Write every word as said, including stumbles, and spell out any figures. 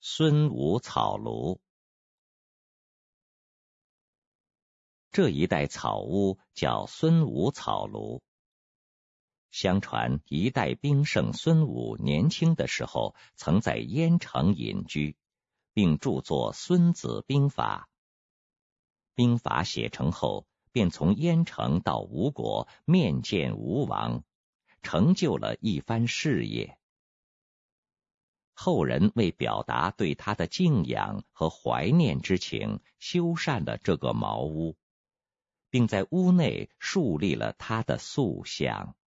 孙武草庐。这一带草屋叫孙武草庐。相传一代兵圣孙武年轻的时候曾在燕城隐居，并著作《孙子兵法》。兵法写成后，便从燕城到吴国面见吴王，成就了一番事业。后人为表达对他的敬仰和怀念之情，修缮了这个茅屋，并在屋内树立了他的塑像。